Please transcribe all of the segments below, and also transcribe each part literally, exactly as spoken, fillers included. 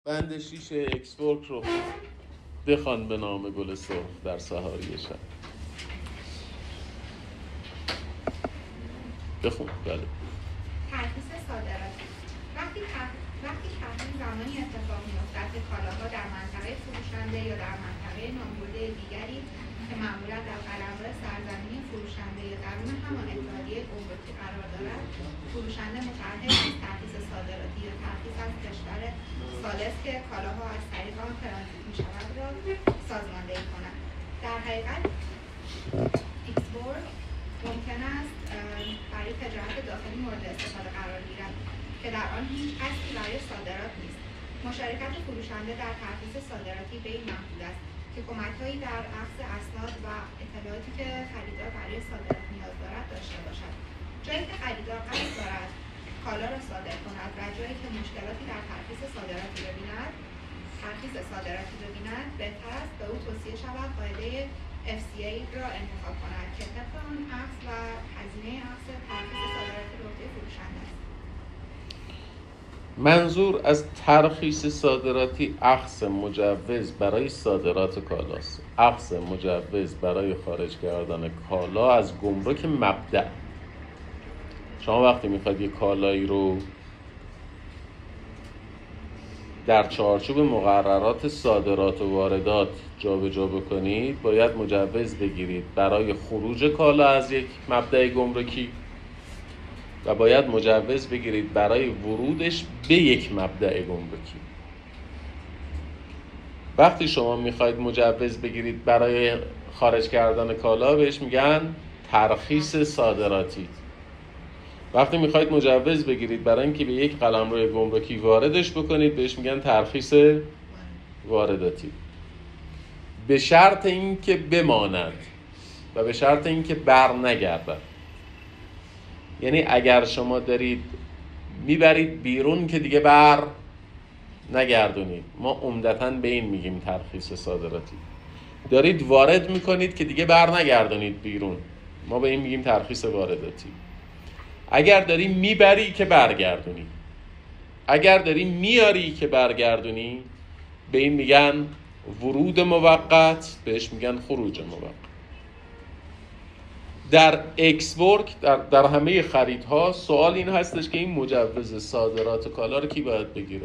بند شیش اکسورک رو بخوان به نام گل سرخ در سحاری شب. بخون. بله. ترخیص صادراتی. وقتی وقتی تحریم زمانی اتفاق می‌افتد که کالاها در منطقه فروشنده یا در منطقه نامبرده دیگری که معمولا در قلمرو سرزمین فروشنده یا درون همان اتحادیه گمرکی قرار دارد، فروشنده متعهد نیست ترخیص صادراتی یا ترخیص از کشور ثالث که کالاها از طریق آن ترانزیت می‌شود را سازماندهی کند. در حقیقت ایکسورک ممکن است برای تجارت داخلی مورد استفاده قرار گیرد که در آن هیچ قصدی برای صادرات نیست. مشارکت فروشنده در ترخیص صادراتی به این محدود است که کمک‌هایی در اخذ اسناد و اطلاعاتی که خریدار برای صادرات نیاز دارد داشته باشد. جایی که خریدار قصد دارد کالا را صادر کند و جایی که مشکلاتی در ترخیص صادراتی ببیند ترخیص صادراتی ببیند بهتر است به او توصیه شود قاعده اف سی ای را انتخاب کند که طبق آن اخذ و هزینه اخذ ترخیص صادراتی به عهده فروشنده است. منظور از ترخیص صادراتی اخذ مجوز برای صادرات کالاست. اخذ مجوز برای خارج کردن کالا از گمرک مبدأ. شما وقتی میخواید یک کالایی رو در چارچوب مقررات صادرات و واردات جابجا بکنید، باید مجوز بگیرید برای خروج کالا از یک مبدأ گمرکی و باید مجوز بگیرید برای ورودش به یک مبدأ گمرکی. وقتی شما میخواید مجوز بگیرید برای خارج کردن کالا بهش میگن ترخیص صادراتی. وقتی میخواید مجوز بگیرید برای اینکه به یک قلمرو گمرکی واردش بکنید بهش میگن ترخیص وارداتی. به شرط اینکه بماند و به شرط اینکه بر نگردد. یعنی اگر شما دارید میبرید بیرون که دیگه بر نگردونید، ما عمدتاً به این میگیم ترخیص صادراتی. دارید وارد میکنید که دیگه بر نگردونید بیرون، ما به این میگیم ترخیص وارداتی. اگر داری میبری که برگردونی، اگر داری میاری که برگردونی، به این میگن ورود موقت، بهش میگن خروج موقت. در اکسورک در, در همه خریدها سوال این هستش که این مجوز صادرات کالا رو کی باید بگیره؟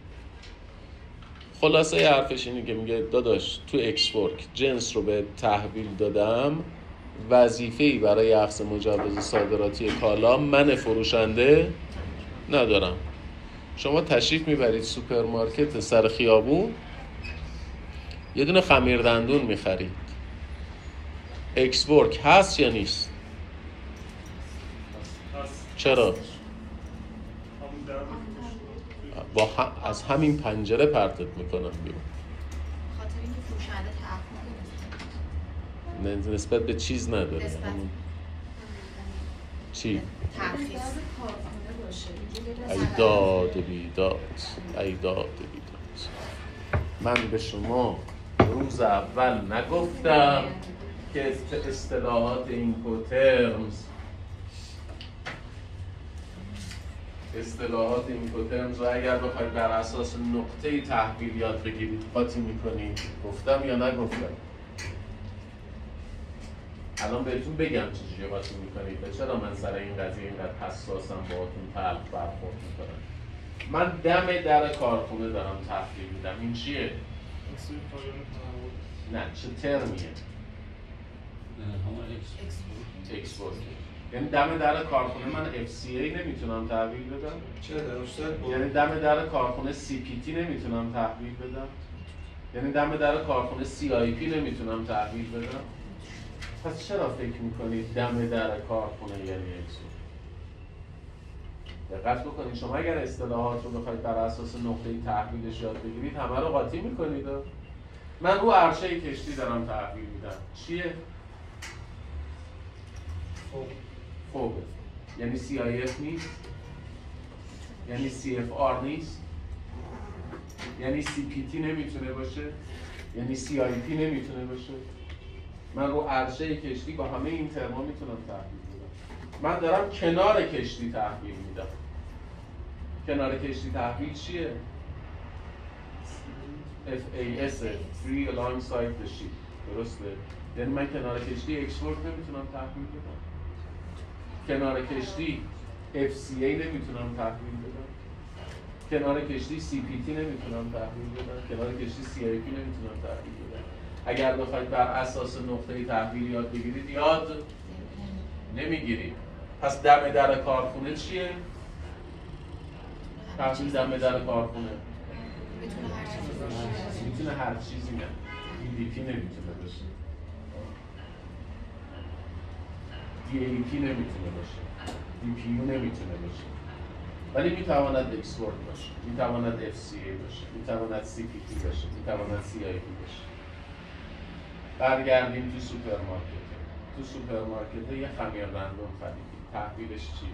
خلاصه حرفش اینه که میگه داداش تو اکسورک جنس رو به تحویل دادم، وظیفه‌ای برای اخذ مجوز صادراتی کالا من فروشنده ندارم. شما تشریف میبرید سوپرمارکت سر خیابون یه دونه خمیر دندون میخرید، اکسورک هست یا نیست؟ چرا؟ با هم از همین پنجره پرتت میکنن بیرون. خاطر اینکه فروشنده تعهد نسبت به چیز نداره. همون چی؟ ترخیص کارخانه باشه. ای داد بیداد، ای داد بیداد. من به شما روز اول نگفتم که اصطلاحات اینکوترمز اصطلاحات اینکوترمز رو اگر بخواید بر اساس نقطه تحویل یاد بگیرید قاطی میکنید؟ گفتم یا نگفتم؟ الان بهتون بگم چجوری قاطی میکنید و چرا من سر این قضیه اینقدر حساسم باهاتون تلخ برخورد میکنم. من دم در کارخونه دارم تحویل میدم. این چیه؟ نه چه ترمیه؟ اکسپورت. یعنی دم در کارخونه من اف سی ای نمیتونم تحویل بدم؟ چرا؟ یعنی دم در کارخونه سی پی تی نمیتونم تحویل بدم؟ یعنی دم در کارخونه سی آی پی نمیتونم تحویل بدم؟ پس چرا فکر میکنید دم در کارخونه یعنی اکسپورت؟ دقت بکنید، شما اگر اصطلاحات رو بخواید بر اساس نقطه تحویلش یاد بگیرید همه رو قاطی میکنید. من رو عرشه کشتی دارم تحویل میدم. چیه؟ خوبه. یعنی سی آی اف نیست؟ یعنی سی اف آر نیست؟ یعنی سی پی تی نمیتونه باشه؟ یعنی سی آی پی نمیتونه باشه؟ من رو عرشه کشتی با همه این ترما میتونم تحویل بدم. من دارم کنار کشتی تحویل میدم. کنار کشتی تحویل چیه؟ اف ای اس free alongside the ship. درسته؟ یعنی من کنار کشتی اکسپورت نمیتونم تحویل بدم. کنار کشتی اف سی ای نمیتونم تحویل بدم. کنار کشتی سی پی تی نمیتونم تحویل بدم. کنار کشتی سی آی پی نمیتونم تحویل بدم. اگر بخواید بر اساس نقطه تحویل یاد بگیرید یاد نمیگیرید. پس دم در کارخونه چیه؟ تحویل دم در کارخونه میتونه هر چیزی نه. دی پی نمیتونه باشه، دی ای پی نمیتونه باشه، دی پی یو نمیتونه باشه، ولی میتواند اکسپورت باشه، میتواند اف سی ای باشه، میتواند سی پی تی باشه، میتواند سی آی پی باشه. برگردیم تو سوپرمارکت. تو سوپرمارکت یه خمیر رندوم خریدیم، تحویلش چی؟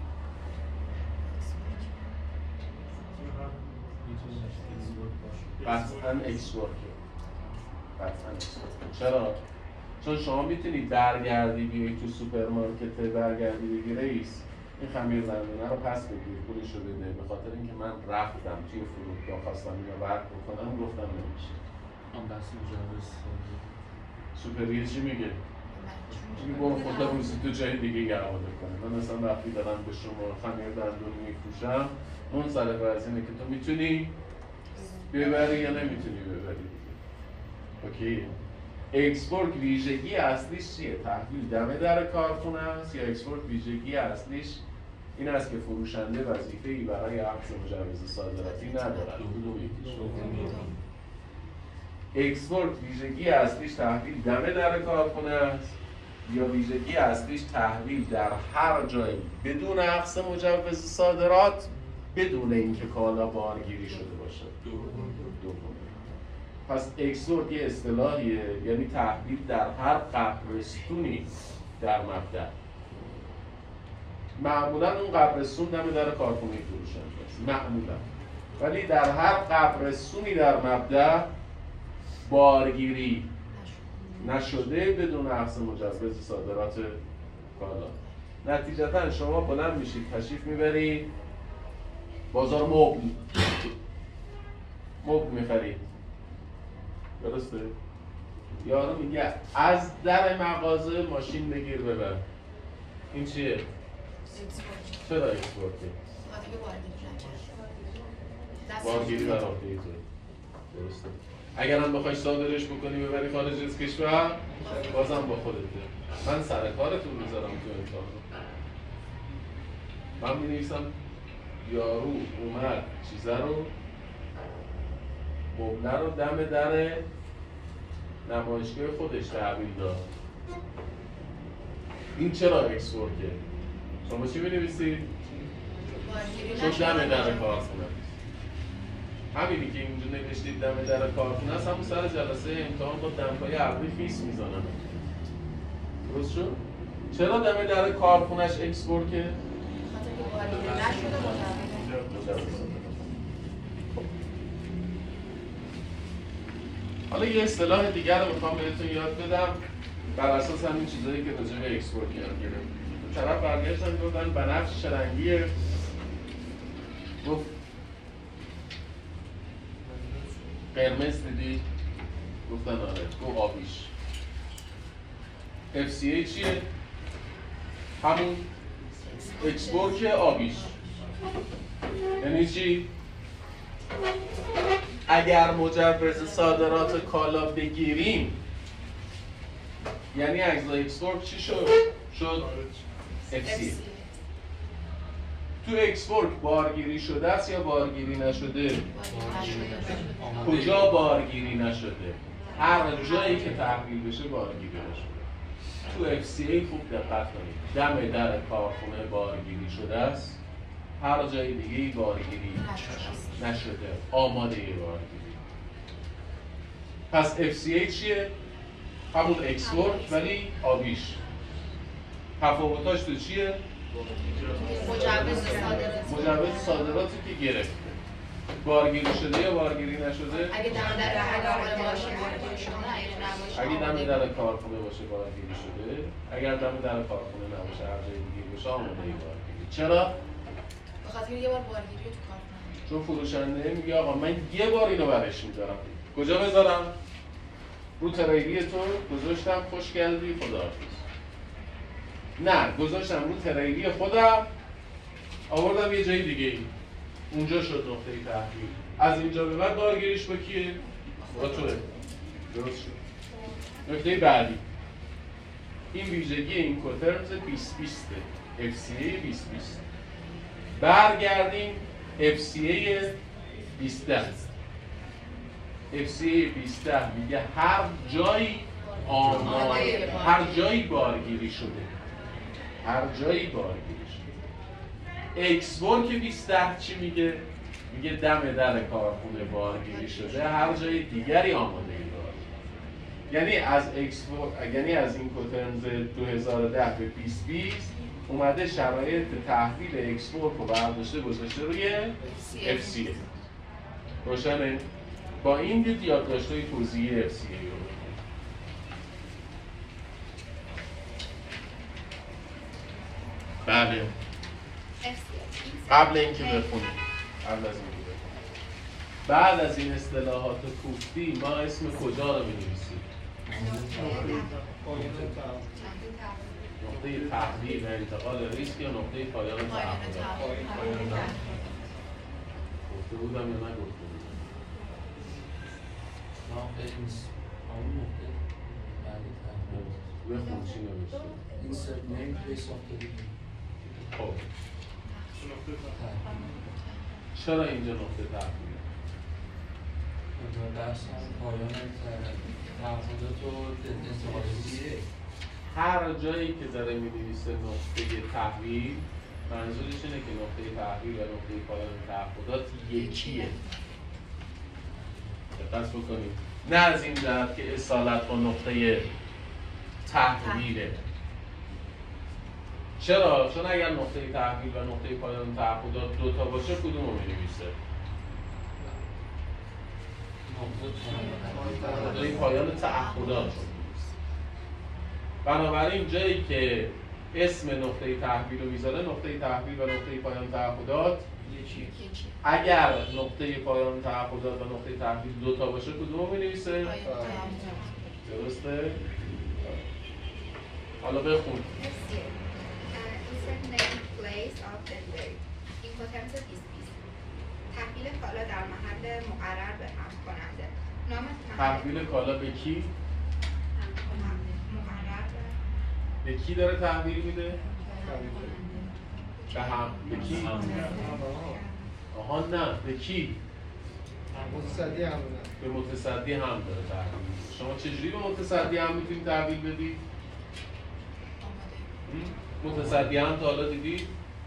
قطعاً اکسپورت. قطعاً اکسپورت. چرا؟ چون شما میتونید برگردی بیایی تو سوپرمارکت، برگردی بگی رئیس این خمیر رندونه رو پس بگیر، پولش رو بده، به خاطر اینکه من رفتم توی فرودگاه خواستم اینو برد بکنم، گفتم نمیشه. اون بحث مجوز سوپریه چی میگه؟ میگه برو خودت روزی تو جای دیگه یه عوض کنه. من مثلا وقتی دارم به شما خمیر دندون میفروشم، اون سر فرض اینه که تو میتونی ببری یا نمیتونی ببری. اوکی. اکسپورت ویژگی اصلیش چیه؟ تحویل دم در کارخونه است، یا اکسپورت ویژگی اصلیش این است که فروشنده وظیفه‌ای برای اخذ مجوز صادراتی ندارد. اکسپورت ویژگی اصلیش تحویل دم در کارخونه است، یا ویژگی اصلیش تحویل در هر جایی بدون اخذ مجوز صادرات، بدون اینکه کالا بارگیری شده باشه. دوم. پس اکسپورت یه اصطلاحیه، یعنی تحویل در هر قبرستونی در مبدأ. معمولا اون قبرستون دم در کارخونه فروشنده است، معمولا. ولی در هر قبرستونی در مبدأ بارگیری نشده بدون اخذ مجوز صادرات کالا. نتیجتا شما بلند میشید تشریف میبرید بازار مبل مبل میخرید، درسته؟ یارو میگه از در مغازه ماشین بگیر ببر. این چیه؟ چرا اکسپورته؟ بارگیری بر عهده ای تو، درسته؟ اگر هم بخوای صادرش بکنی ببری خارج از کشور، بازم با خودته. من سر کارتون میذارم تو امتحان. من می‌نویسم یارو اومد چیزه رو، مبله رو دم در نمایشگاه خودش تحویل داد. این چرا اکسپورته؟ شما چی می‌نویسید؟ چون دم در کارخونه. همینی که اینجا نوشتید دم در کارخونه است، همون سر جلسه امتحان با دمپای ابری فیس میزنن. درست شد؟ چرا دم در کارخونهش اکسپورت که؟ حالا یه اصطلاح دیگر رو میخوام بهتون یاد بدم بر اساس همین چیزایی که راجع به اکسپورت یاد گرفتم. طرف برگشتن گفتن بنفش شرنگیه، گفت قرمز دیدی؟ گفتن آره. گفت آبیش. اف سی ای چیه؟ همون اکسپورت آبیش. یعنی چی؟ اگر مجوز صادرات کالا بگیریم، یعنی اجزای اکسپورت چی شد؟ شد اف سی ای. تو اکسپورت بارگیری شده است یا بارگیری نشده؟ کجا بارگیری نشده؟ هر جایی که تحویل بشه بارگیری نشده. تو اف سی ای خوب دقت کنید. دم در کارخونه بارگیری شده است، هر جای دیگه بارگیری نشده، آماده بارگیری. پس اف سی ای چیه؟ همون اکسپورت ولی آبیش. تفاوتاش تو چیه؟ مجوز صادراتی. مجوز صادراتی که گرفته. بارگیری شده یا بارگیری نشده؟ اگه دم در کارخونه باشه بارگیری شده، اگه دم در کارخونه باشه بارگیری شده، اگر دم در کارخونه نباشه هر جای دیگه باشه آماده بارگیری. چرا؟ به خاطر یه بار بارگیری تو کارخونه. چون فروشنده میگه آقا من یه بار اینو برش میدارم. کجا بذارم؟ رو تریلی تو گذاشتم، خوش کردی، خداحافظ. نه، گذاشتم رو تریلی خودم، آوردم یه جای دیگه ای، اونجا شد نقطه تحویل. از اینجا به بعد بارگیریش با کیه؟ با توه. درست شد. نکته بعدی، این ویژگی این کوترمز بیست بیست اف سی ای بیست بیست. برگردیم اف سی ای بیست ده. اف سی ای بیست ده میگه هر جایی آماده، هر جایی بارگیری شده، هر جایی بارگیری شده. اکسبور که بیست ده چی میگه؟ میگه دم در کارخونه بارگیری شده، هر جای دیگری آماده بارگیری. یعنی از اکسپور، یعنی از این کوترمز دو هزار و ده به بیست بیست اومده شرایط تحویل اکسپورت رو برداشته گذاشته روی اف سی ای. روشنه؟ با این دید یادداشت‌های توضیحی اف سی ای رو بکنید. بله. قبل اینکه بخونیم، قبل از اینکه بخونیم. بعد از این اصطلاحات کوفتی ما اسم کجا رو می‌نویسیم؟ نقطه تحویل و انتقال ریسک یا نقطه پایان تعهدات؟ گفته بودم یا نگفته بودم؟ نقطه نیست. همون نقطه بعدی تعهدات. بخون چی نوشته؟ Insert name place of delivery. خب چرا اینجا نقطه تحویل؟ بحث هم پایان تعهدات و انتقال ریسک. هر جایی که داره می‌نویسه نقطه تحویل، منظورش اینه که نقطه تحویل و نقطه پایان تعهدات یکیه. دقت بکنید. نه از این جهت که اصالت با نقطه تحویله. چرا؟ چون اگر نقطه تحویل و نقطه پایان تعهدات دو تا باشه کدوم رو می‌نویسه؟ نقطه پایان تعهدات. بنابراین جایی که اسم نقطه تحویل رو میذاره، نقطه تحویل و نقطه پایان تعهدات یکی. اگر نقطه پایان تعهدات و نقطه تحویل دو تا باشه کدوم رو می‌نویسه؟ درسته؟ حالا بخون. تحویل کالا در محل مقرر به هم کننده. نام تحویل کالا به کی؟ به کی داره تحویل میده؟ به هم. به کی؟ آها نه، به کی؟ متصدی هم به متصدی هم داره تحویل میده. شما چجوری به متصدی هم میتونید تحویل بدید؟ متصدی هم تا حالا دیدید؟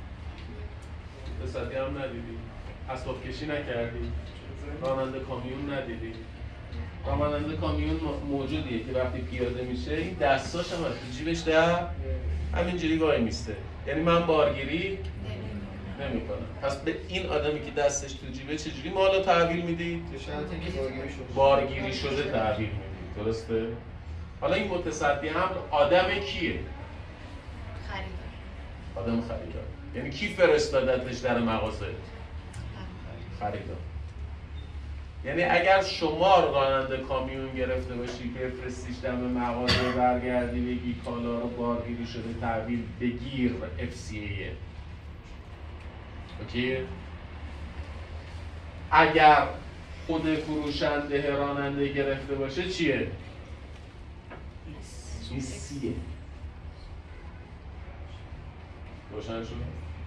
متصدی هم ندیدید؟ اسباب کشی نکردید؟ راننده کامیون ندیدید؟ راننده کامیون موجودیه که وقتی پیاده میشه این دستاش هم از تو جیبش در همینجوری وای میسته. یعنی من بارگیری نمیکنم. پس به این آدمی که دستش تو جیبه چجوری مالو تحویل میدید؟ بارگیری شده تحویل میدید. درسته؟ حالا این متصدی هم آدم کیه؟ خریدار. آدم خریدار. یعنی کی فرستادتش در مغازه؟ خریدار. یعنی اگر شما راننده کامیون گرفته باشی بفرستیش دم مغازه برگردی بگی کالا رو بارگیری شده تحویل بگیر اف سی ایه. اوکی؟ اگر خود فروشنده راننده گرفته باشه چیه؟ این سیه. روشن شد؟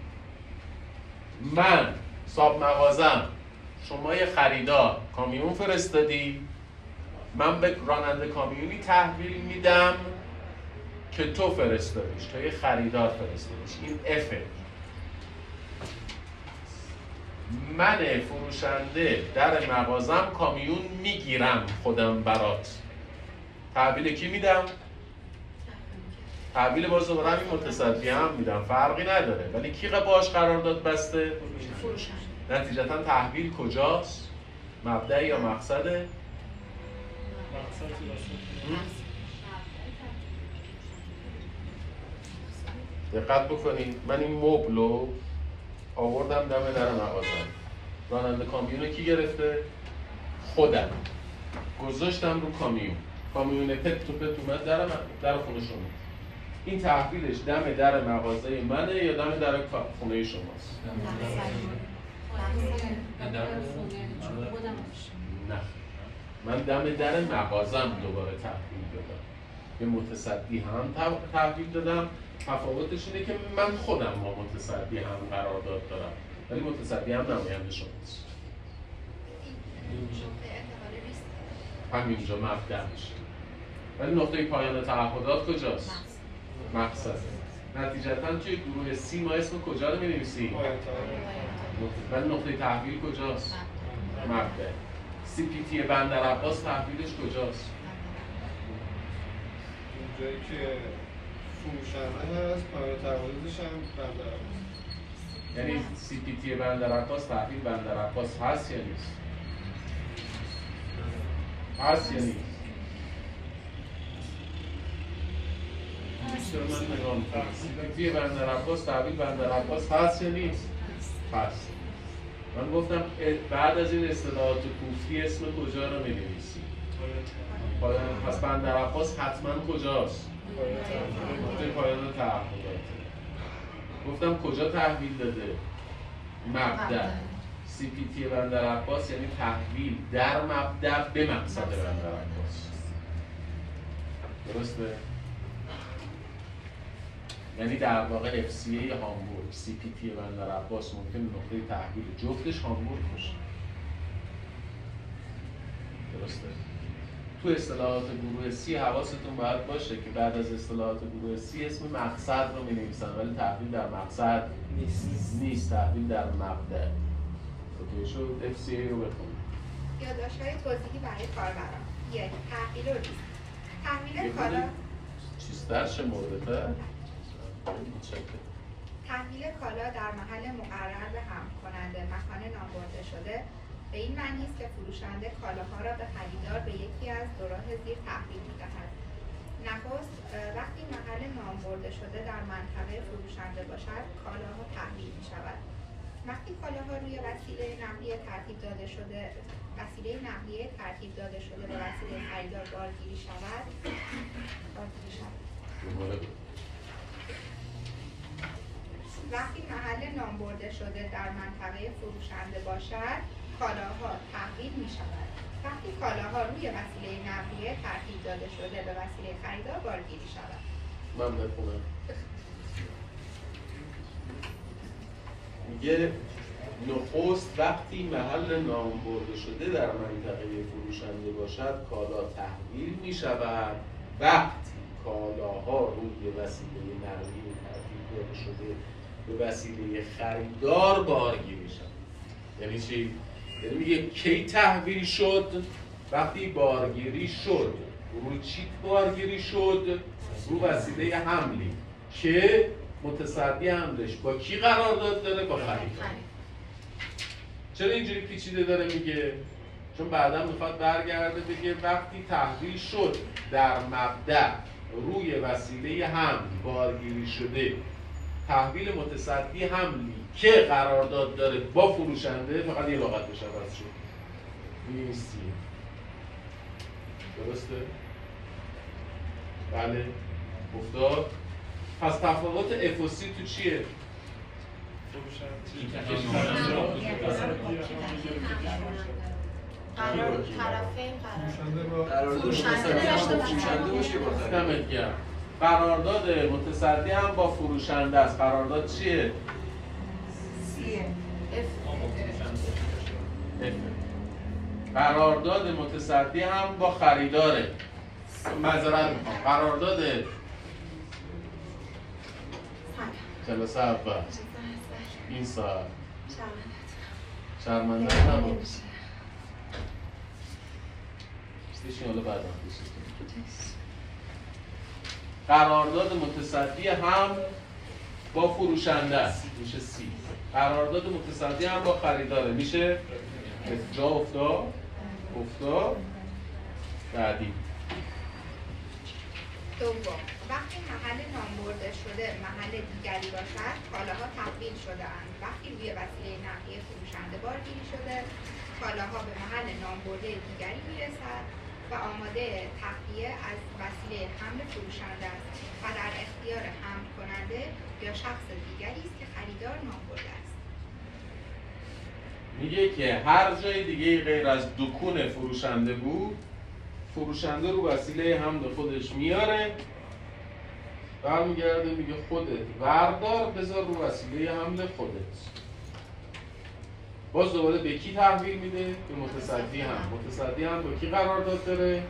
من صاحب مغازم، شما یه خریدار کامیون فرستادی، من به راننده کامیونی تحویل میدم که تو فرستادیش، تو یه خریدار فرستادیش. این افه. من فروشنده در مغازم کامیون میگیرم خودم برات. تحویل کی میدم؟ تحویل باز دوباره همین متصدی هم میدم، فرقی نداره. ولی کی باش قرارداد بسته؟ فروشنده. نتیجتا تحویل کجاست؟ مبدأ یا مقصده؟ دقت بکنید. من این مبل رو آوردم دم در مغازم. راننده کامیون کی گرفته؟ خودم گذاشتم رو کامیون، کامیون پت تو پت اومد در در خونه شما. این تحویلش دم در مغازه منه یا دم در خونه شماست؟ نه، من دم در مغازم دوباره تحویل دادم. به متصدی هم تحویل دادم. تفاوتش اینه که من خودم با متصدی هم قرارداد دارم، ولی متصدی هم نماینده شماست. همینجا مبدأ میشه. ولی نقطه پایان تعهدات کجاست؟ مقصد. نتیجتاً توی گروه سی ما اسم کجا رو می‌نویسیم؟ ولی نقطه تحویل کجاست؟ مبدأ. سی پی تی بندر عباس تحویلش کجاست؟ اونجایی که فروشنده هست، پایان تعهداتش هم بندر عباس. یعنی سی پی تی بندر عباس تحویل بندر عباس هست یا نیست؟ هست یا نیست؟ چرا من نگاه میکنم؟ سی پی تی بندر عباس تحویل بندر عباس هست یا نیست؟ هست. من گفتم بعد از این اصطلاحات کوفتی اسم کجا رو می‌نویسی؟ پایان. پس بندر عباس حتما کجاست؟ نقطه پایان تعهدات. گفتم کجا تحویل داده؟ مبدأ. سی پی تی بندر عباس یعنی تحویل در مبدأ به مقصد بندر عباس. درسته؟ یعنی در واقع اف سی ای هامبورگ، سی پی تی بندر عباس ممکن نقطه تحویل جفتش هامبورگ باشه. درسته؟ تو اصطلاحات گروه سی حواستون باید باشه که بعد از اصطلاحات گروه سی اسم مقصد رو می‌نویسن ولی تحویل در مقصد نیست. نیست، تحویل در مبدأ. اوکی شد؟ اف سی ای رو بخونید. یادداشت‌های توضیحی برای کاربران. یک، تحویل و لیست. تحویل کالا چیزتر چه مورده؟ تحویل کالا در محل مقرر به حمل کننده مکان نامبرده شده به این معنی است که فروشنده کالاها را به خریدار به یکی از دو راه زیر تحویل می‌دهد. نخست وقتی محل نامبرده شده در منطقه فروشنده باشد کالاها تحویل می‌شود. وقتی کالاها روی وسیله نقلیه ترتیب داده شده وسیله نقلیه ترتیب داده شده به وسیله خریدار بارگیری شود بارگیری شود. وقتی محل نامبرده شده در منطقه فروشنده باشد کالاها تحویل می شود. وقتی کالاها روی وسیله نقلیه ترتیب داده شده به وسیله خریدار بارگیری شود. من بخونم. میگه نخست وقتی محل نامبرده شده در منطقه فروشنده باشد کالا تحویل می شود. وقتی کالاها روی وسیله نقلیه ترتیب داده شده به وسیله خریدار بارگیری شد. یعنی چی؟ یعنی میگه کی تحویل شد؟ وقتی بارگیری شد. رو چی بارگیری شد؟ رو وسیله حملی که متصدی حملش با کی قرارداد داره؟ با خریدار. چرا اینجوری پیچیده داره میگه؟ چون بعدا میخواد برگرده بگه وقتی تحویل شد در مبدأ روی وسیله حمل بارگیری شده تحویل متصدی حملی که قرارداد داره با فروشنده فقط یه لغتش عوض شد. نیستی. درسته؟ بله. افتاد. پس تفاوت اف و سی تو چیه؟ قرار طرفین قرار فروشنده فروشنده باشه با دمت گرم. قرارداد متصدی هم با فروشنده است. قرارداد چیه؟ سیه اف. قرارداد متصدی هم با خریداره. معذرت میخوام. قرارداد جلسه اول این ساعت شرمنده نبود. بشین حالا بعدا قرارداد متصدی هم با فروشنده است میشه سی. قرارداد متصدی هم با خریداره میشه جا افتاد افتاد بعدی دوم، وقتی محل نامبرده شده محل دیگری باشد، کالاها تحویل شده اند. وقتی روی وسیله نقلیه فروشنده بارگیری شده، کالاها به محل نامبرده دیگری میرسد و آماده تخلیه از وسیله حمل فروشنده است و در اختیار حمل کننده یا شخص دیگری است که خریدار نامبرده است. میگه که هر جای دیگه غیر از دکون فروشنده بود، فروشنده رو وسیله حمل خودش میاره، برمیگرده میگه خودت وردار بذار رو وسیله حمل خودت. باز دوباره به کی تحویل میده؟ به متصدی هم. متصدی هم با کی قرارداد داره؟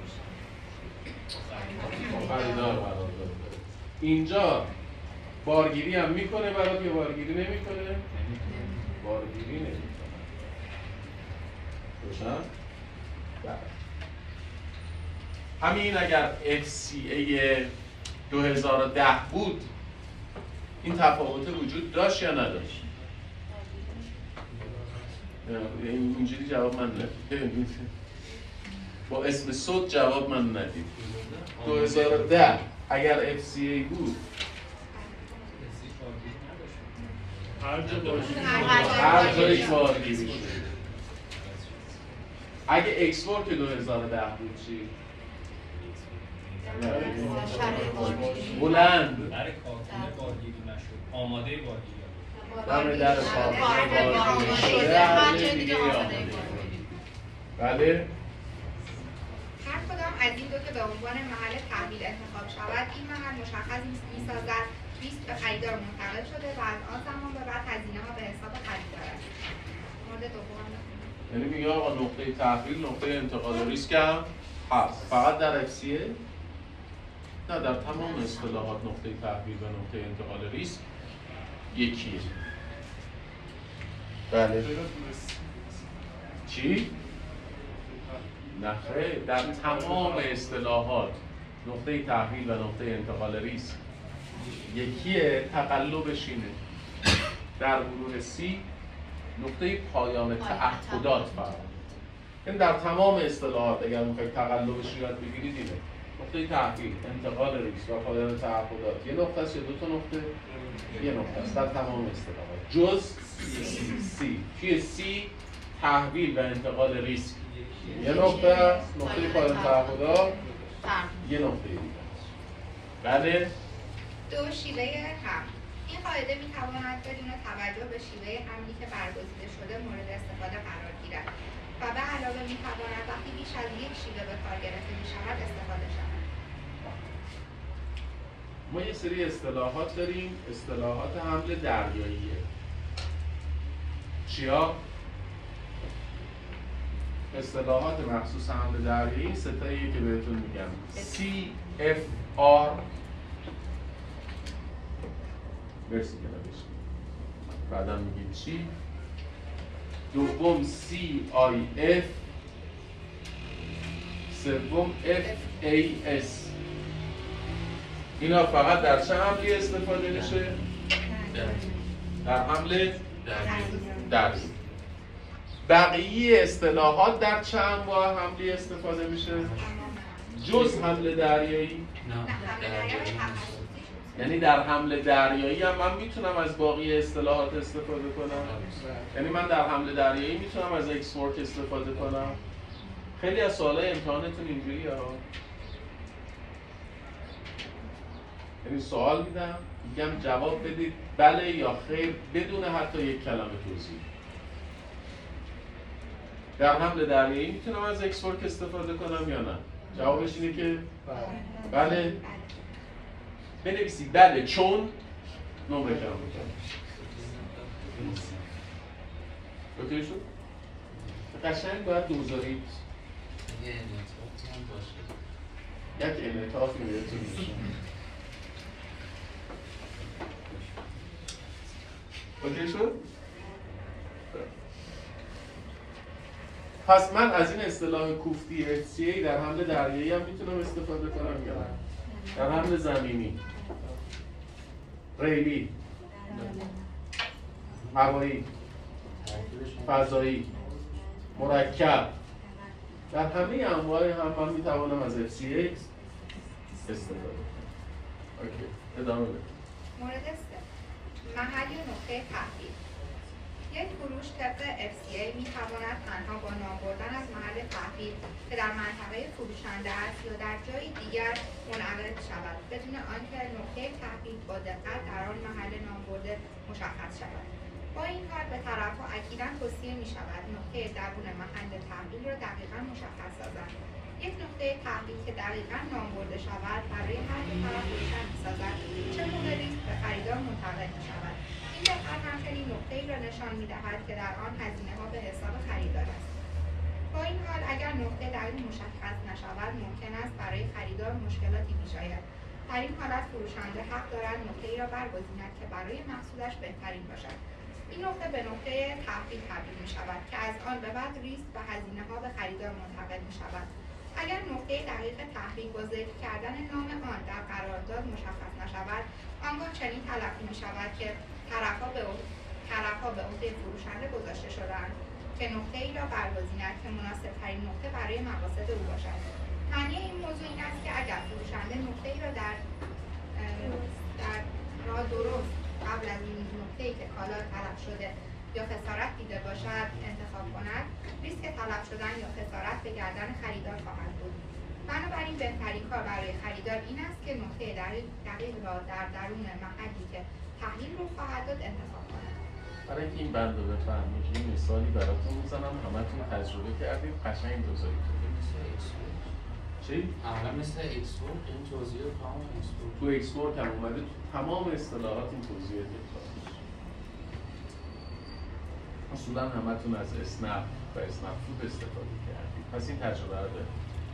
با خریدار قرارداد داره. اینجا بارگیری هم میکنه برات یا بارگیری نمیکنه؟ بارگیری نمیکنه. روشن؟ همین اگر اف سی ای دو هزار و ده بود این تفاوت وجود داشت یا نداشت؟ اینجوری جواب من ندید. با اسم صد جواب من ندید. دو هزار و ده اگر اف سی ای بود هر جا باشی هر جایی بارگیری شد. اگه اکسپورت دو هزار و ده بود چی؟ بلند در کارخونه بارگیری نشد، آماده بارگیری دم در کارخانه بارگیری شده هر جای دیگه آماده. بله؟ هر کدام از این دو که به عنوان محل تحویل انتخاب شود، این محل مشخص می‌سازد لیست به خریدار منتقل شده و از آن زمان به بعد هزینه ها به حساب خریدار است. مورد دوم یعنی میگه آقا نقطه تحویل نقطه انتقال ریسک هم هست. فقط در اف سی ای؟ نه، در تمام اصطلاحات نقطه تحویل و نقطه انتقال ریسک یکیه. بله. چی؟ نه خیر، در تمام اصطلاحات نقطه تحویل و نقطه انتقال ریسک یکیه. تقلبش اینه در گروه سی نقطه پایان تعهدات فرق. این در تمام اصطلاحات اگر میخواید تقلبش رو یاد بگیرید اینه. نقطه تحویل، انتقال ریسک و پایان تعهدات یه نقطه است یا دو تا نقطه؟ یه نقطه است در تمام اصطلاحات جز سی. توی سی تحویل و انتقال ریسک یه نقطه است، نقطه پایان تعهدات یه نقطه دیگه است. بله؟ دو، شیوه حمل. این قاعده میتواند بدون توجه به شیوه حملی که برگزیده شده مورد استفاده قرار گیرد و به علاوه میتواند وقتی بیش از یک شیوه به کار گرفته میشود استفاده شود. ما یه سری اصطلاحات داریم، اصطلاحات حمل دریاییه. چیا؟ اصطلاحات مخصوص حمل دریایی ستاییه که بهتون میگم. سی اف آر مرسی که نوشتیم. بعدا میگیم چی؟ دوم سی آی اف، سوم اف ای اس. اینا فقط در چه حملی استفاده میشه؟ در حمل دریایی. بقیه اصطلاحات در چه انواع حملی استفاده میشه؟ جز حمل دریایی؟ یعنی در حمل دریایی هم من میتونم از باقی اصطلاحات استفاده کنم؟ یعنی من در حمل دریایی میتونم از اکسپورت استفاده کنم؟ خیلی از سوالای امتحانتون اینجوریه ها. یعنی سوال میدم میگم جواب بدید بله یا خیر بدون حتی یک کلمه توضیح. در حمل دریایی میتونم از اکسپورت استفاده کنم یا نه؟ جوابش اینه که بله. بنویسید بله چون نمره کم میکنم. اوکی شد؟ قشنگ باید دوزارید یک انعطافی بهتون میشه. اوکی شد؟ پس من از این اصطلاح کوفتی اف سی ای در حمل دریایی هم میتونم استفاده کنم یا نه؟ در حمل زمینی، ریلی، هوایی، فضایی، مرکب، در همه انواع هم من میتوانم از اف سی ای استفاده کنید. اوکی ادامه بدید. مورد سه، محل یا نقطه تحویل. یک فروش طبق اف سی ای می تواند تنها با نام بردن از محل تحویل که در منطقه فروشنده است یا در جای دیگر منعقد شود بدون آنکه نقطه تحویل با دقت در آن محل نام برده مشخص شود. با این حال به طرفها اکیدا توصیه می شود نقطه درون محل تحویل را دقیقا مشخص سازند. یک نقطه تحویل که دقیقا نام برده شود برای هر دو طرف روشن می‌سازد چه موقع ریسک به خریدار منتقل می‌شود. این دقت همچنین نقطه‌ای را نشان می‌دهد که در آن هزینه‌ها به حساب خریدار است. با این حال اگر نقطه دقیق مشخص نشود ممکن است برای خریدار مشکلاتی پیش آید. در این حالت فروشنده حق دارد نقطه‌ای را برگزیند که برای محصولش بهترین باشد. این نقطه به نقطه تحویل تبدیل می‌شود که از آن به بعد ریسک و هزینه‌ها به خریدار منتقل می‌شود. اگر نقطه دقیق تحویل با ذکر کردن نام آن در قرارداد مشخص نشود، آنگاه چنین تلقی می شود که طرفها به طرفها به عهده فروشنده گذاشته شده‌اند که نقطه ای را برگزیند که مناسب ترین نقطه برای مقاصد او باشد. معنی این موضوع این است که اگر فروشنده نقطه ای را در در راه درست قبل از این نقطه ای که کالا طلب شده یا خسارت دیده باشد انتخاب کند، ریسک طلب شدن یا خسارت به گردن خریدار خواهد بود. بنابراین بهترین کار برای خریدار این است که نقطه دقیق, دقیق را در درون محلی که تحلیل رو خواهد داد انتخاب کند. برای اینکه این بند رو بفهمید یه مثالی براتون میزنم، همتون تجربه کردید، قشنگ بذارید. چی؟ عملا مثل اکسپورت این توضیح تمام اکسپورت تو اکسپورت هم اومده، تو تمام اصطلاحات این توضیح تکرار میشه. اصولا همتون از اسنپ و اسنپ فود استفاده کردید، پس این تجربه رو دارید.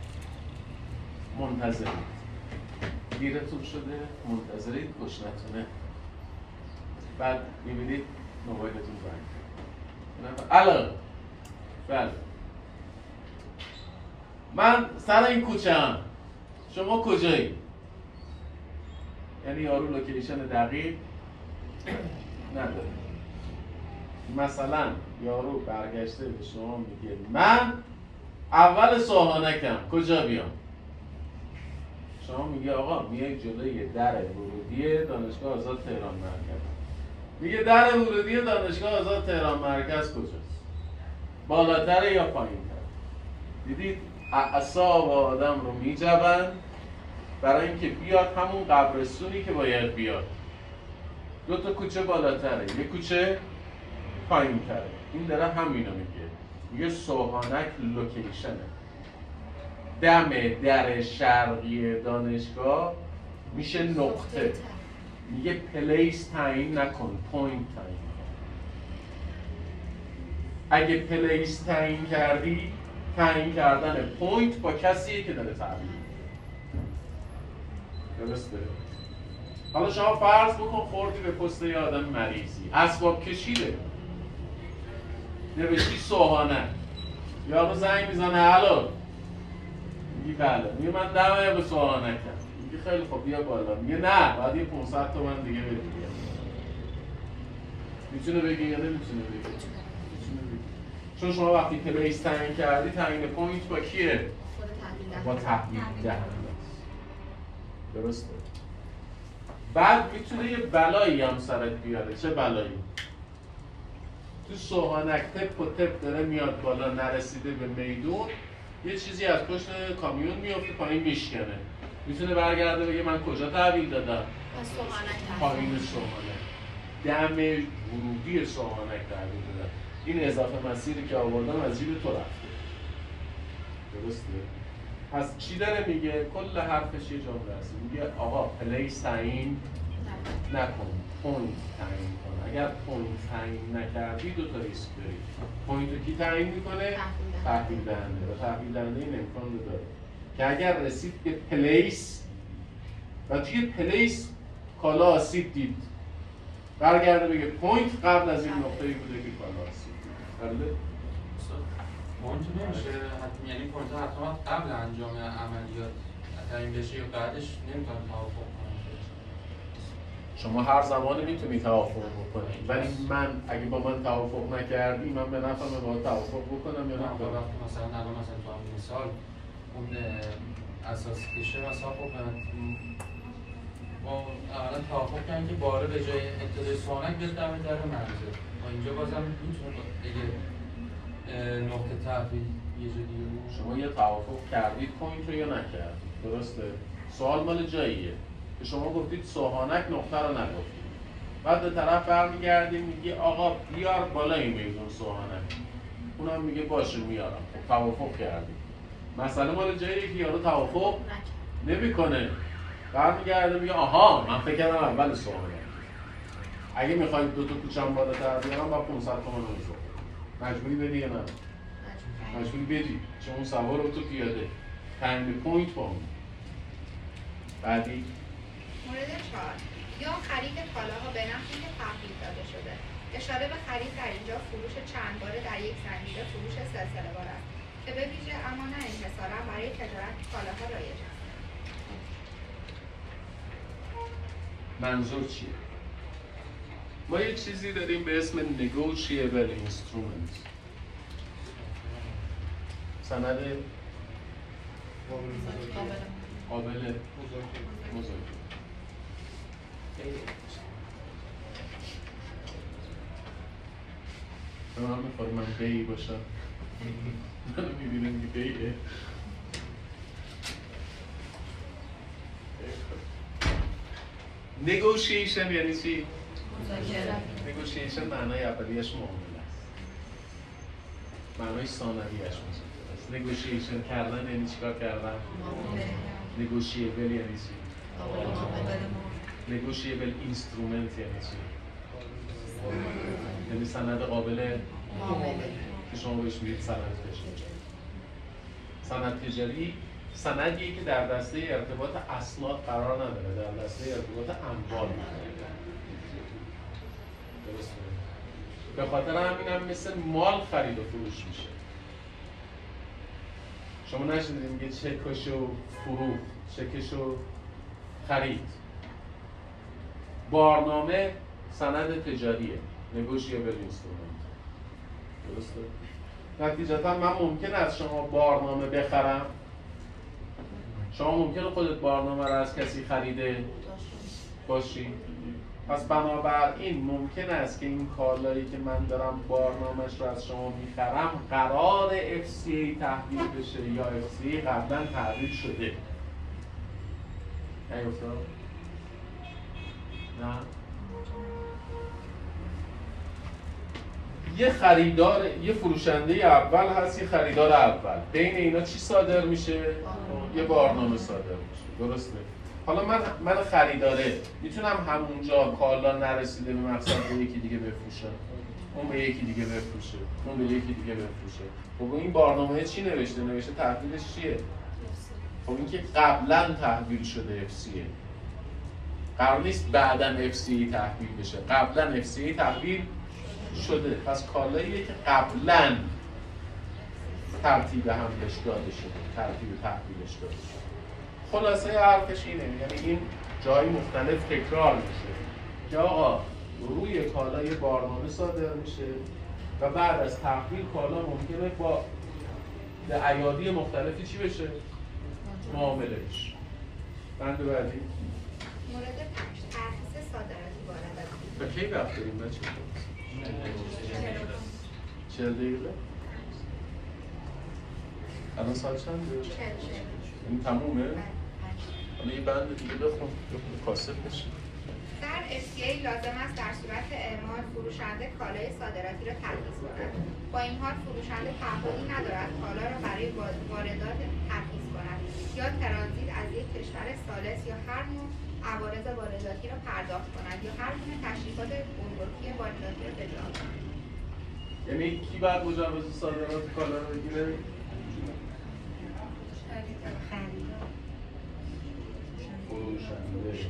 منتظرید، گیرتون شده، منتظرید گشنتونه، بعد میبینید موبایلتون زنگ کرد. الو، بله من سر این کوچه هم، شما کجایی؟ یعنی یارو لوکیشن دقیق نداره. مثلا یارو برگشته به شما میگه من اول سوهانکم، کجا بیام؟ شما میگه آقا میای جلوی در ورودی دانشگاه آزاد تهران مرکز. میگه در ورودی دانشگاه آزاد تهران مرکز کجاست؟ بالاتر یا پایین‌تر؟ دیدید اعصاب آدم رو میجبن برای اینکه بیاد همون قبرستونی که باید بیاد. دو تا کوچه بالاتره، یک کوچه پایین‌تره. این داره همینو میگه. میگه سوهانک لوکیشنه. دم در شرقی دانشگاه میشه نقطه. میگه پلیس تعیین نکن، پوینت تعیین کن. اگه پلیس تعیین کردی، تعیین کردن پوینت با کسیه که داره تعیین درسته؟ حالا شما فرض بکن خوردی به پست یه آدم مریضی، اسباب کشیده، نوشتی سوهانک، یارو زنگ میزنه الو، میگی بله، میگه من دمه به سوهانکم، میگه خیلی خب بیا بالا، میگه نه باید یه پانصد تومن دیگه بدی. میتونه بگی یا نمیتونه بگی؟ میتونه بگی. چون شما وقتی پلیس تعیین کردی، تعیین پوینت با کیه؟ با تحویل دهنده. درسته؟ بعد میتونه یه بلایی هم سرت بیاره. چه بلایی؟ تو سوهانک تپ و تپ داره میاد بالا، نرسیده به میدون، یه چیزی از پشت کامیون میفته پایین میشکنه. میتونه برگرده بگه من کجا تحویل دادم؟ پایین سوهانک. دم ورودی سوهانک تحویل دادم. این اضافه مسیری که آوردم از جیب تو رفته. درسته؟ پس چی داره میگه؟ کل حرفش یه جمله است. میگه آقا پلیس تعیین نکن، پوینت تعیین کن. اگر پوینت تعیین نکردی دو تا ریسک داری. پوینت رو کی تعیین میکنه؟ تحویل دهنده. و تحویل دهنده این امکان رو داره که اگر رسید به پلیس و توی پلیس کالا آسیب دید، برگرده بگه پوینت قبل از این نقطه‌ای بوده که کالا آسیب دید. بله؟ پوینت نمیشه، یعنی پوینت حتما قبل انجام عملیات تعیین بشه یا بعدش نمیتونه توافق کنه. شما هر زمانی میتونی توافق بکنی، ولی من اگه با من توافق نکردی، من به نفعم باید توافق بکنم یا نه؟ وقتی مثلا الان مثلا تو همین مثال اون اساسی کشه مثلا خب ما اولا توافق کردیم که باره به جای ابتدای سوانک بیاد دم در منزل و اینجا بازم میتونه اگه نقطه تحویل یه جا دیگه بود. شما یه توافق کردید پوینت رو یا نکردید، درسته؟ سوال مال جاییه که شما گفتید سوهانک نقطه رو نگفتید، بعد به طرف برمیگردیم میگه آقا بیار بالای میزون سوهانک، اونم میگه باشه میارم. خب توافق کردید. مسئله مال جاییه که یارو توافق نمیکنه، برمیگرده میگه آها من فکر کردم اول سوهانک، اگه میخواید دو تا کوچم بالاتر بیارم با پانصد تومن میشه. مجبوری بدی یا نه؟ مجبوری بدی، چون اون سوار رو تو پیاده تعیین پوینت با اون. بعدی مورد چهار، یا خرید کالاها به نحوی که تحویل داده شده. اشاره به خرید در اینجا فروش چند باره در یک زنجیره فروش سلسله وار است که به ویژه اما نه انحصارا برای تجارت کالاها رایج است. منظور چیه؟ ما یه چیزی داریم به اسم negotiable instrument، سند قابل مذاکره. به من میخواد من بیی باشم، من میبینم که بیه. negotiation یعنی چی؟ negotiation معنای اولیش معامله است، معنای ثانویش مذاکره است. negotiation کردن یعنی چیکار کردن؟ negotiable یعنی چی؟ negotiable instrument یعنی چی؟ یعنی سند قابل که شما بهش میگید سند تجاری. سند تجاری سندیه که در دسته ارتباط اسناد قرار نداره، در دسته ارتباط اموال درسته. به خاطر همین هم مثل مال خرید و فروش میشه. شما نشنیدید میگه چکش و فروخت، چکش و خرید. بارنامه سند تجاریه، negotiable instrument. درسته؟ نتیجتا من ممکن است شما بارنامه بخرم، شما ممکنه خودت بارنامه رو از کسی خریده باشی، پس بنابراین ممکن است که این کالایی که من دارم بارنامه‌اش رو از شما میخرم قرار اف سی ای تحویل بشه یا اف سی ای قبلا تحویل شده. نیفتاد؟ نه؟ یه خریدار، یه فروشنده اول هست، یه خریدار اول. بین اینا چی صادر میشه؟ یه بارنامه صادر میشه. درسته؟ حالا من من خریداره میتونم همونجا کالا نرسیده به مقصد به یکی دیگه بفروشم، اون به یکی دیگه بفروشه، اون به یکی دیگه بفروشه. خب این بارنامه چی نوشته؟ نوشته تحویلش چیه؟ خب این که قبلا تحویل شده اف سی ای. قرار نیست بعداً اف سی ای تحویل بشه. قبلا اف سی ای تحویل شده. پس کالاییه که قبلا ترتیب حملش داده شده، ترتیب تحویلش داده شده. خلاصه حرفش اینه، یعنی این جای مختلف تکرار میشه که آقا روی کالای بارنامه صادر میشه و بعد از تحویل کالا ممکنه با به ایادی مختلفی چی بشه؟ معامله بشه. بند بعدی مورد پنج، ترخیص صادراتی وارداتی. به کی وقت داریم بچه؟ چهل دقیقه؟ الان ساعت چنده؟ این تمومه؟ حالا یه بند دیگه بخون، بخون کاسب بشه. در اف سی ای لازم است در صورت اعمال فروشنده کالای صادراتی را ترخیص کند. با این حال فروشنده تعهدی ندارد کالا را برای واردات ترخیص کند یا ترانزیت از یک کشور ثالث یا هر نوع عوارض وارداتی را پرداخت کند یا هر گونه تشریفات گمرکی وارداتی را اجرا کند. یعنی کی باید مجوز صادرات کالا رو بگیره؟ فروشنده.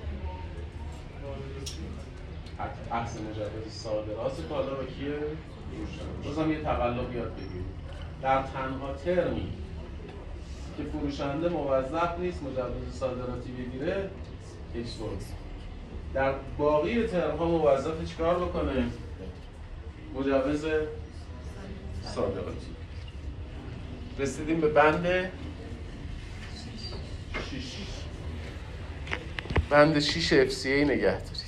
اصل مجوز صادرات کالا رو کیه؟ فروشنده. بازم یه تقلب یاد بگیرید. در تنها ترمی که فروشنده موظف نیست مجوز صادراتی بگیره اکسپورت. در باقی ترم‌ها موظف چیکار بکنه؟ مجوز صادراتی. رسیدیم به بند بند شش اف سی ای نگه دارید.